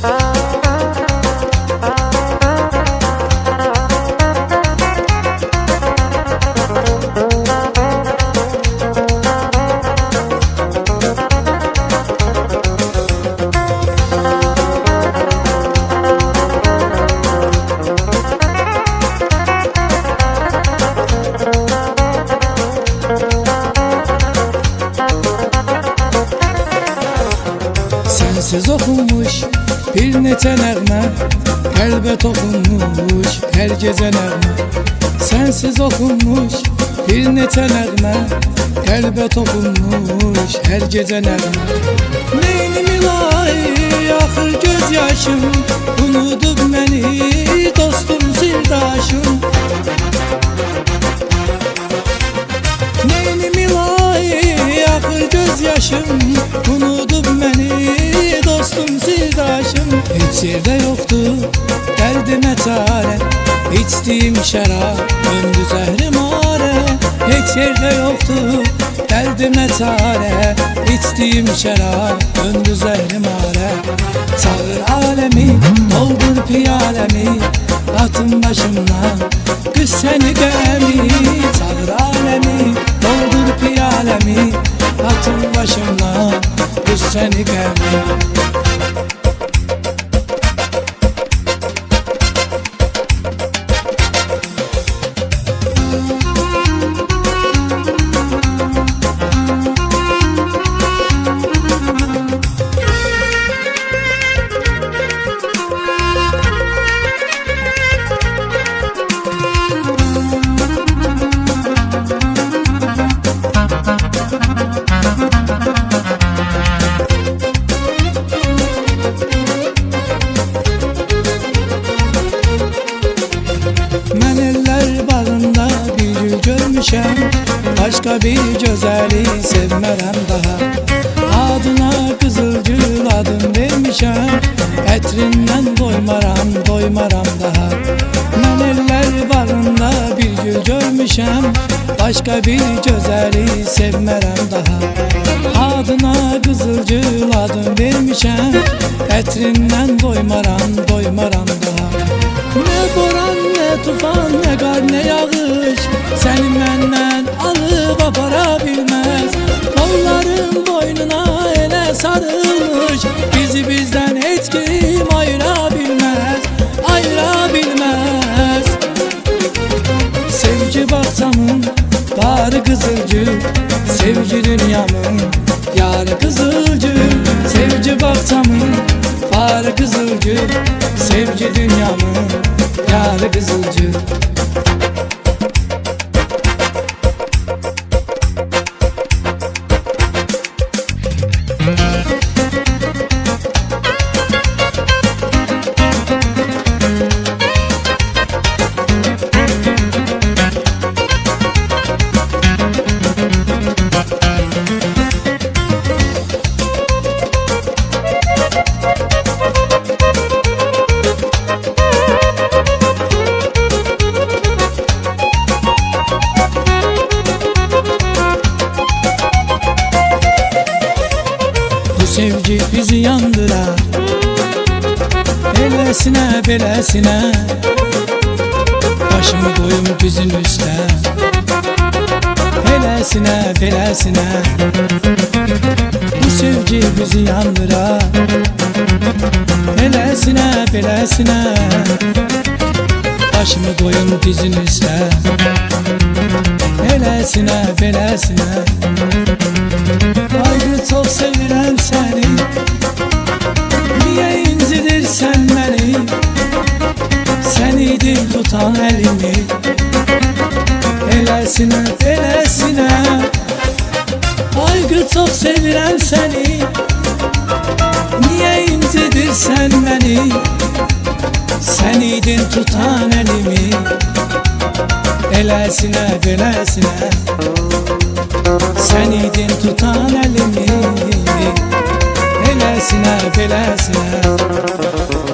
Sensiz okunmuş bir neçə nəğmə, qəlbə toxunmuş hər gecə nəğmə. Sensiz okunmuş bir neçə nəğmə, qəlbə toxunmuş hər gecə nəğmə. Neynim ilahi axır göz yaşım, unudub məni dostum sirdaşım. Neynim ilahi axır göz yaşım, unudub məni dostum sirdaşım. Heç yerdə yoxdur dərdimə çarə, içdiyim şərab döndü zəhrimarə. Heç yerdə yoxdur dərdimə çarə, içdiyim şərab döndü zəhrimarə. Çağır aləmi, doldur piyaləmi, atın başımdan qüssəni qəmi. Çağır aləmi, doldur piyaləmi, atın başımdan qüssəni qəmi. Mən eller bağında bir gül görmüşəm, başqa bir gözəli sevmərəm daha. Adına qızılgül adım vermişəm, ətrindən doymaram, doymaram daha. Mən eller bağında bir gül görmüşəm, başqa bir gözəli sevmərəm daha. Adına qızılgül adım vermişəm, ətrindən doymaram, doymaram daha. Ne boran, ne tufan, ne qar, ne yağış səni məndən alıb apara bilməz. Qolların boynuna elə sarılmış, bizi bizdən heç kim ayıra bilməz, ayıra bilməz. Sevgi bağçamın barı qızılgül, sevgi dünyamın yarı qızılgül. Sevgi bağçamın barı qızılgül, sevgi dünyamın yarı qızılgül. Sevgi bizi yandırar, elesine belesine, başımı koyum düzün üstə, elesine belesine. Bu sevgi bizi yandırar, elesine belesine, başımı koyum düzün üstə, elesine belesine. Ayrı çok sevirəm səni, niyə incidirsən məni? Sən idin tutan əlimi, eləsinə, eləsinə. Ayrı çok sevirəm səni, niyə incidirsən məni? Sən idin tutan əlimi, eləsinə, eləsinə. Sen idin tutan elimi, elesine belesine.